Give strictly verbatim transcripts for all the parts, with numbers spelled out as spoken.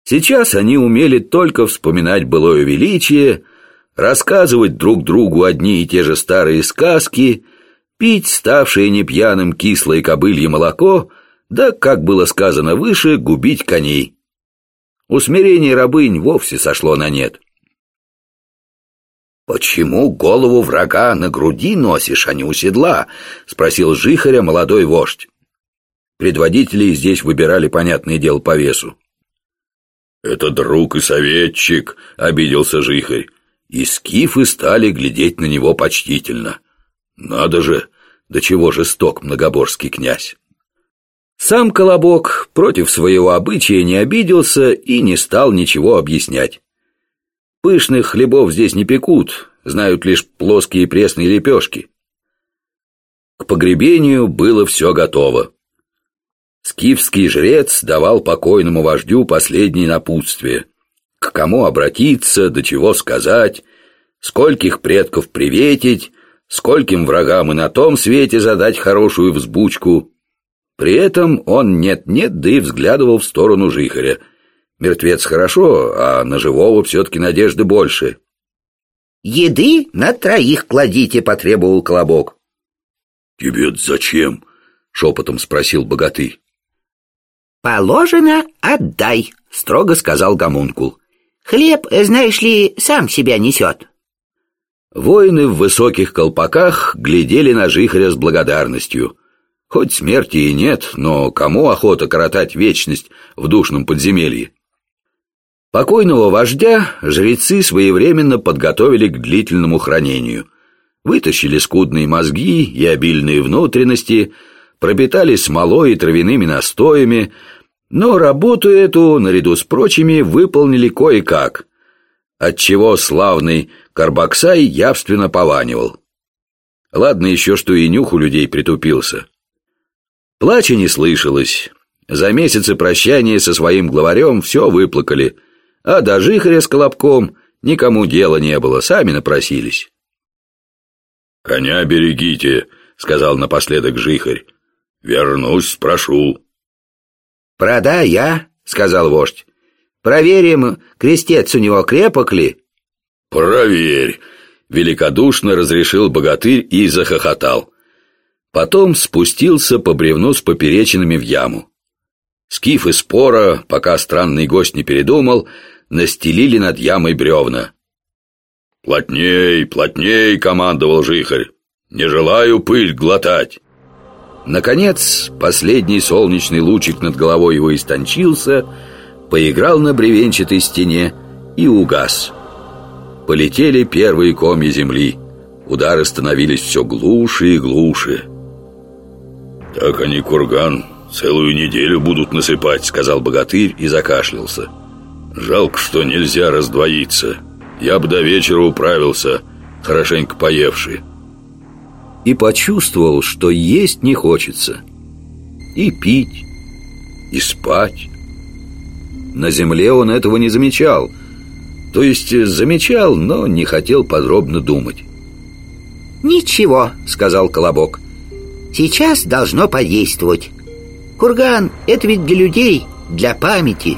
Сейчас они умели только вспоминать былое величие, рассказывать друг другу одни и те же старые сказки, пить ставшее непьяным кислое кобылье молоко, да, как было сказано выше, губить коней. Усмирение рабынь вовсе сошло на нет. «Почему голову врага на груди носишь, а не у седла?» — спросил Жихаря молодой вождь. Предводителей здесь выбирали, понятное дело, по весу. «Это друг и советчик», — обиделся Жихарь, и скифы стали глядеть на него почтительно. «Надо же, до чего жесток многоборский князь!» Сам Колобок против своего обычая не обиделся и не стал ничего объяснять. Пышных хлебов здесь не пекут, знают лишь плоские пресные лепешки. К погребению было все готово. Скифский жрец давал покойному вождю последнее напутствие. К кому обратиться, до чего сказать, скольких предков приветить, скольким врагам и на том свете задать хорошую взбучку. При этом он нет-нет, да и взглядывал в сторону Жихаря. Мертвец хорошо, а на живого все-таки надежды больше. «Еды на троих кладите», — потребовал Колобок. «Тебе-то зачем?» — шепотом спросил богатырь. «Положено, отдай», — строго сказал гомункул. «Хлеб, знаешь ли, сам себя несет». Воины в высоких колпаках глядели на Жихаря с благодарностью. Хоть смерти и нет, но кому охота коротать вечность в душном подземелье? Покойного вождя жрецы своевременно подготовили к длительному хранению. Вытащили скудные мозги и обильные внутренности, пропитали смолой и травяными настоями, но работу эту, наряду с прочими, выполнили кое-как, отчего славный Карбаксай явственно пованивал. Ладно еще, что и нюх у людей притупился. Плача не слышалось. За месяцы прощания со своим главарем все выплакали, а до Жихаря с Колобком никому дела не было, сами напросились. «Коня берегите», — сказал напоследок Жихарь. «Вернусь, спрошу». «Продай я», — сказал вождь. «Проверим, крестец у него крепок ли?» «Проверь», — великодушно разрешил богатырь и захохотал. Потом спустился по бревну с поперечинами в яму. Скифы спора, пока странный гость не передумал, настелили над ямой бревна. «Плотней, плотней!» — командовал Жихарь. «Не желаю пыль глотать!» Наконец, последний солнечный лучик над головой его истончился, поиграл на бревенчатой стене и угас. Полетели первые комья земли. Удары становились все глуше и глуше. «Так они курган целую неделю будут насыпать», — сказал богатырь и закашлялся. «Жалко, что нельзя раздвоиться. Я бы до вечера управился, хорошенько поевши». И почувствовал, что есть не хочется. И пить, и спать. На земле он этого не замечал. То есть замечал, но не хотел подробно думать. «Ничего», — сказал Колобок. «Сейчас должно подействовать. Курган — это ведь для людей, для памяти».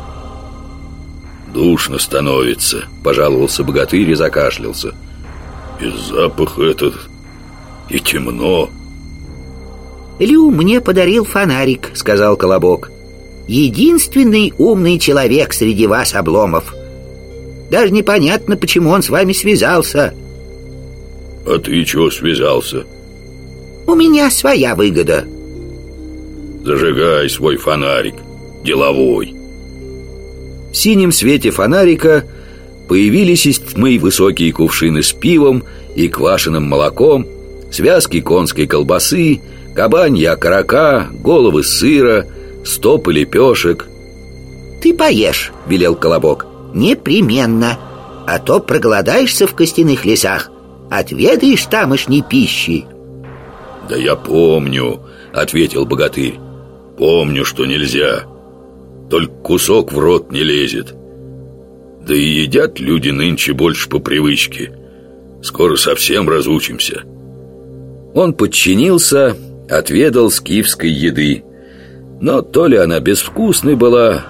«Душно становится», — пожаловался богатырь и закашлялся. «И запах этот, и темно». «Лю мне подарил фонарик», — сказал Колобок. «Единственный умный человек среди вас, обломов. Даже непонятно, почему он с вами связался». «А ты чего связался?» «У меня своя выгода». «Зажигай свой фонарик, деловой». В синем свете фонарика появились из тьмы высокие кувшины с пивом и квашеным молоком, связки конской колбасы, кабанья окорока, головы сыра, стопы лепешек. «Ты поешь», — велел Колобок, — «непременно, а то проголодаешься в костяных лесах, отведаешь тамошней пищи». «Да я помню», — ответил богатырь. «Помню, что нельзя. Только кусок в рот не лезет. Да и едят люди нынче больше по привычке. Скоро совсем разучимся». Он подчинился, отведал скифской еды. Но то ли она безвкусной была,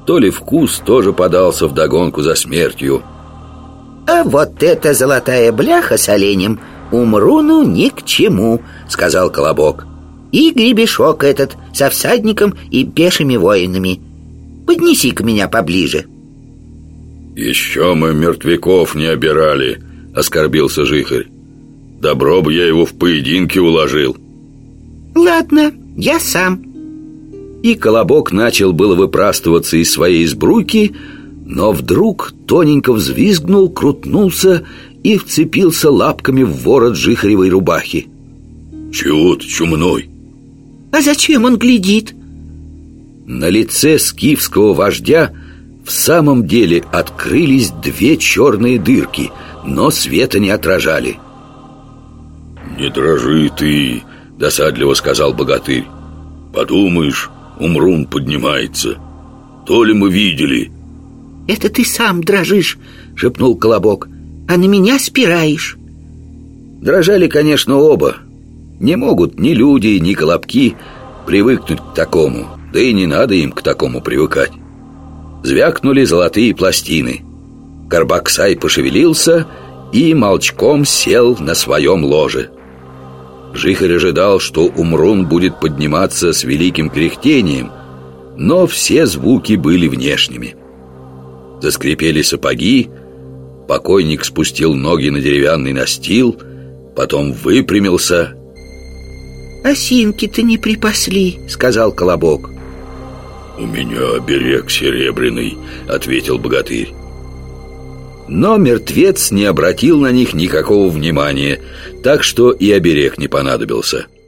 то ли вкус тоже подался вдогонку за смертью. «А вот эта золотая бляха с оленем Умруну ни к чему», — сказал Колобок. «И гребешок этот со всадником и пешими воинами. Поднеси-ка меня поближе». «Еще мы мертвяков не обирали», — оскорбился Жихарь. «Добро бы я его в поединке уложил». «Ладно, я сам». И Колобок начал было выпрастываться из своей сбруйки, но вдруг тоненько взвизгнул, крутнулся и вцепился лапками в ворот Жихаревой рубахи. «Чего ты, чумной?» «А зачем он глядит?» На лице скифского вождя в самом деле открылись две черные дырки, но света не отражали. «Не дрожи ты», — досадливо сказал богатырь. «Подумаешь, Умрун поднимается. То ли мы видели». «Это ты сам дрожишь», — шепнул Колобок, «а на меня спираешь». Дрожали, конечно, оба. Не могут ни люди, ни колобки привыкнуть к такому, да и не надо им к такому привыкать. Звякнули золотые пластины. Карбаксай пошевелился и молчком сел на своем ложе. Жихарь ожидал, что Умрун будет подниматься с великим кряхтением, но все звуки были внешними. Заскрипели сапоги, покойник спустил ноги на деревянный настил, потом выпрямился. «Осинки-то не припасли», — сказал Колобок. «У меня оберег серебряный», — ответил богатырь. Но мертвец не обратил на них никакого внимания, так что и оберег не понадобился.